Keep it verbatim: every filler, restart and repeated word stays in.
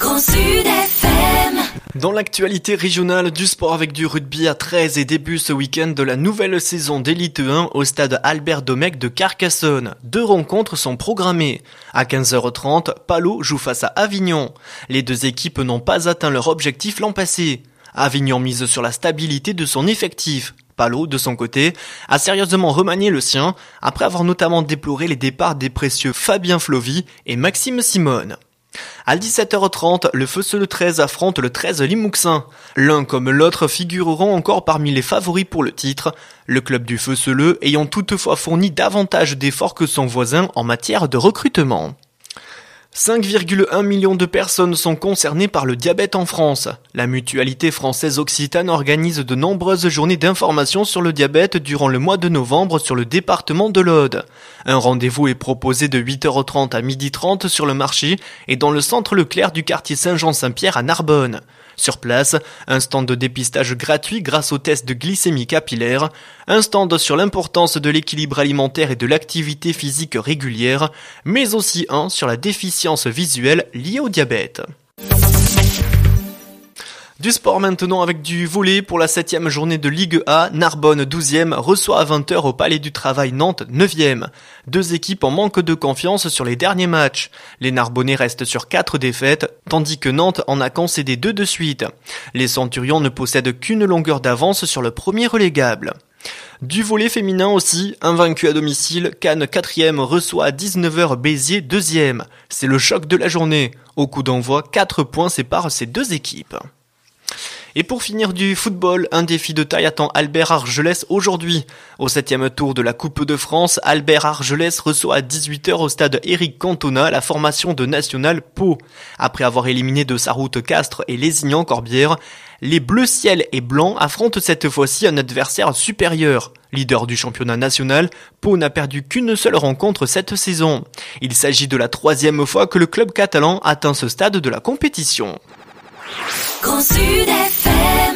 Grand Sud F M. Dans l'actualité régionale du sport avec du rugby à treize et début ce week-end de la nouvelle saison d'Élite un au stade Albert Domecq de Carcassonne. Deux rencontres sont programmées. À quinze heures trente, Palot joue face à Avignon. Les deux équipes n'ont pas atteint leur objectif l'an passé. Avignon mise sur la stabilité de son effectif. Palot, de son côté, a sérieusement remanié le sien, après avoir notamment déploré les départs des précieux Fabien Flovy et Maxime Simone. À dix-sept heures trente, le Feusseux treize affronte le treize Limouxin. L'un comme l'autre figureront encore parmi les favoris pour le titre, le club du Feusseux ayant toutefois fourni davantage d'efforts que son voisin en matière de recrutement. cinq virgule un millions de personnes sont concernées par le diabète en France. La mutualité française Occitane organise de nombreuses journées d'information sur le diabète durant le mois de novembre sur le département de l'Aude. Un rendez-vous est proposé de huit heures trente à midi trente sur le marché et dans le centre Leclerc du quartier Saint-Jean-Saint-Pierre à Narbonne. Sur place, un stand de dépistage gratuit grâce au test de glycémie capillaire, un stand sur l'importance de l'équilibre alimentaire et de l'activité physique régulière, mais aussi un sur la déficience visuelle liée au diabète. Du sport maintenant avec du volley pour la septième journée de Ligue A, Narbonne douzième reçoit à vingt heures au Palais du Travail Nantes neuvième. Deux équipes en manque de confiance sur les derniers matchs. Les Narbonnais restent sur quatre défaites, tandis que Nantes en a concédé deux de suite. Les Centurions ne possèdent qu'une longueur d'avance sur le premier relégable. Du volley féminin aussi, invaincu à domicile, Cannes quatrième reçoit à dix-neuf heures Béziers deuxième. C'est le choc de la journée. Au coup d'envoi, quatre points séparent ces deux équipes. Et pour finir du football, un défi de taille attend Albert Argelès aujourd'hui. Au septième tour de la Coupe de France, Albert Argelès reçoit à dix-huit heures au stade Éric Cantona la formation de National Pau. Après avoir éliminé de sa route Castres et Lézignan-Corbière, les Bleus ciel et blanc affrontent cette fois-ci un adversaire supérieur. Leader du championnat national, Pau n'a perdu qu'une seule rencontre cette saison. Il s'agit de la troisième fois que le club catalan atteint ce stade de la compétition. Grand Sud F M.